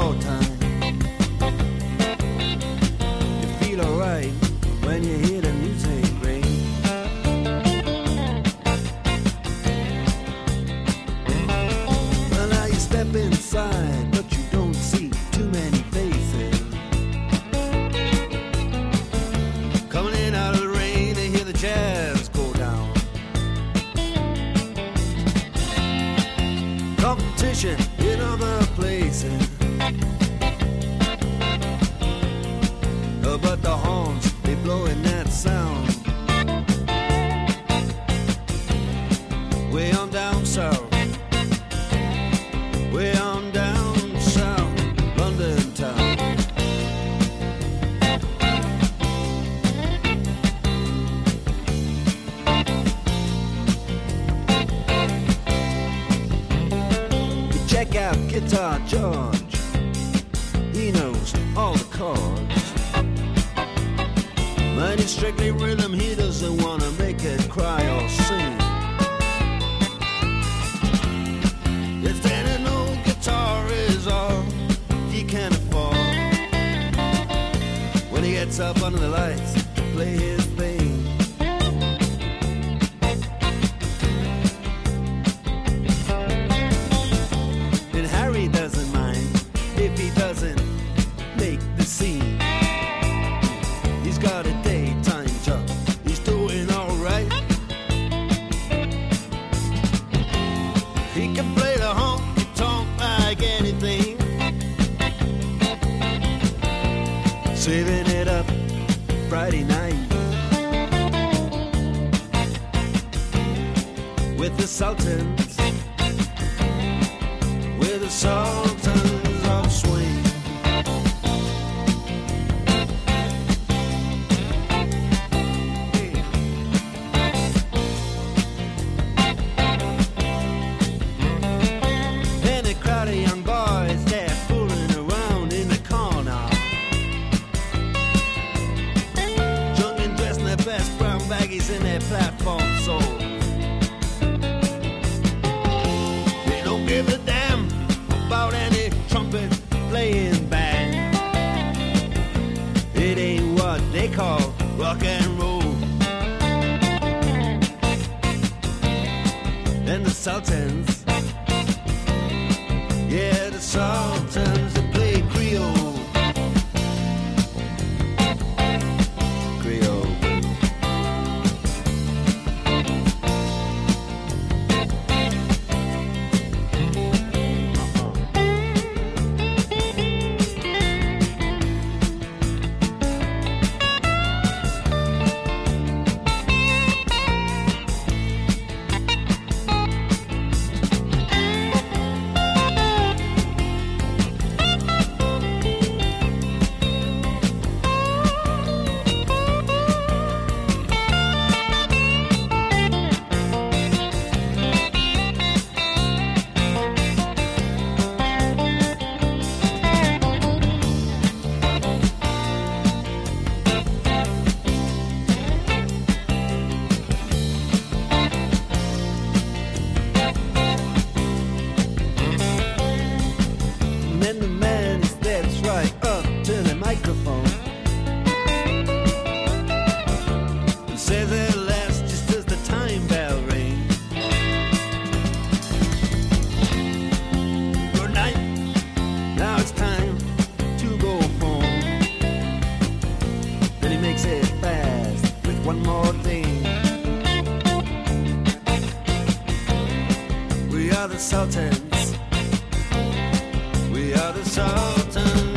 your time. You feel alright when you hear the music ring. Well, now you step inside, but you don't see too many faces. Coming in out of the rain to hear the jazz go down. Competition in other places, but the horns, they blowing that sound. Way on down south, way on down south, London town. You check out Guitar George, he knows all the chords. But it's strictly rhythm, he doesn't wanna make it cry or sing. If then an old guitar is all he can afford, when he gets up under the lights to play his thing. And Harry doesn't mind if he doesn't make the scene. He's got a daytime job, he's doing alright. He can play the honky-tonk like anything, saving it up Friday night with the Sultans, with the Sultans of Swing. Young boys, they're fooling around in the corner, drunk and dressed in their best brown baggies in their platform soles. They don't give a damn about any trumpet playing band. It ain't what they call rock and roll. And the Sultans, yeah, the Sultans, they play Creole. Creole. And then the man steps right up to the microphone and says at last, just as the time bell rings, good night, now it's time to go home. Then he makes it fast with one more thing. We are the Sultans, we are the Sultans.